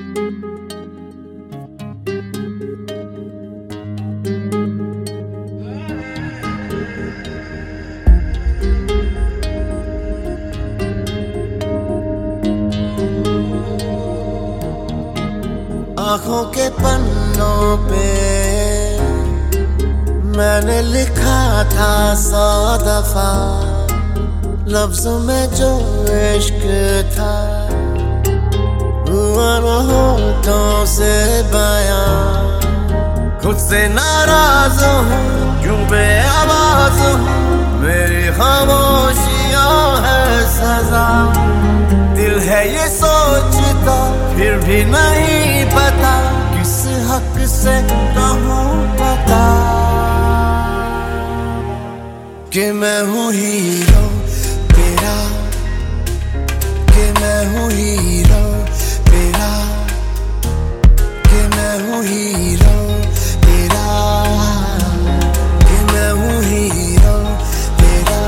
आँखों के पन्नों पे मैंने लिखा था 100 दफा, लफ्ज़ों में जो इश्क था हुआ न होठों से बयां। खुद से नाराज हूँ, क्यों बेआवाज़ हूँ, मेरी खामोशियाँ है सजा। दिल है ये सोचता फिर भी नहीं पता, किस हक से कहूँ पता कि मैं हूँ हीरो तेरा, कि मैं हूँ हीरो तेरा, कि मैं हूँ हीरो तेरा, कि मैं हूँ हीरो तेरा।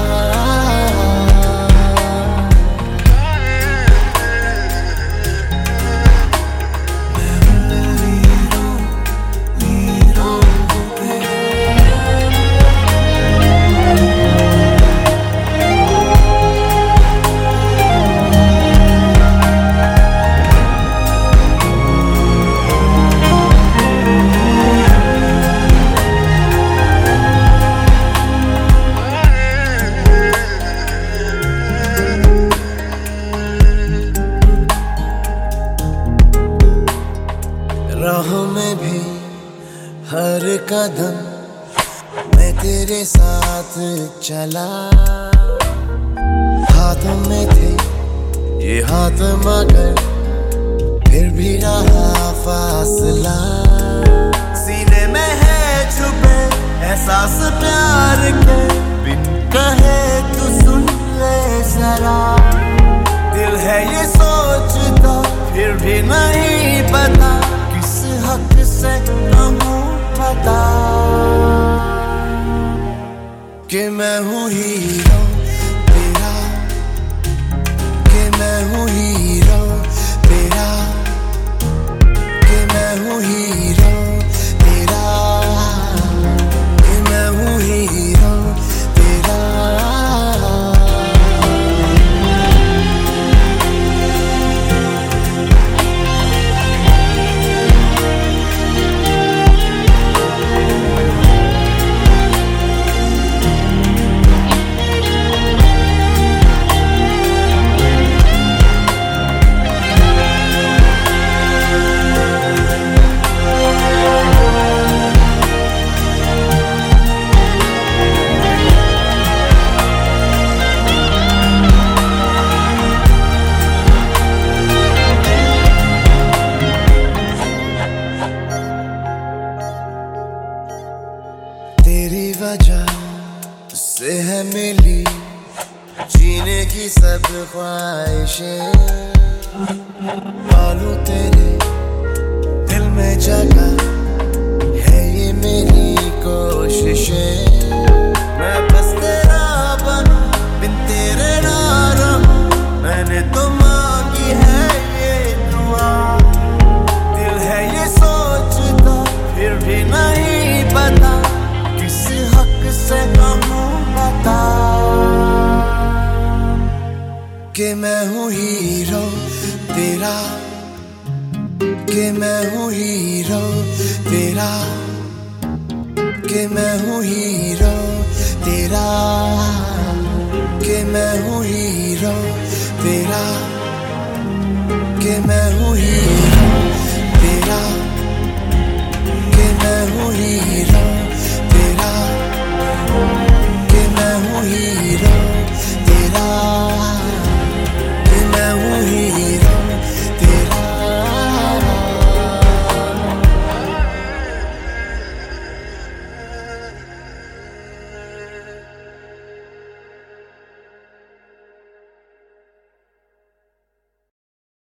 राहों में भी हर कदम मैं तेरे साथ चला, हाथों में थे ये हाथ मगर फिर भी रहा फासला। सीने में है छुपे एहसास प्यार के, बिन कहे तू सुन ले जरा। दिल है ये सोचता फिर भी नहीं पता, किस हक से कहूँ पता कि मैं हूँ हीरो तेरा, कि मैं हूँ हीरो तेरा, कि मैं हूँ हीरो तेरा, कि मैं हूँ हीरो तेरा। तेरी वजह से है मिली जीने की सब ख्वाहिशें, पालू तेरे दिल में जगह है ये मेरी कोशिशें। मैं बस तेरा बनूं बिन तेरे ना रहूं, मैंने तो मांगी है ये दुआ। दिल है ये सोचता फिर भी नहीं पता, किस हक से कहूँ बता कि मैं हूँ हीरो तेरा, कि मैं हूँ हीरो तेरा, कि मैं हूँ हीरो तेरा, कि मैं हूँ हीरो तेरा, कि मैं हूँ हीरो तेरा, कि मैं हूँ हीरो।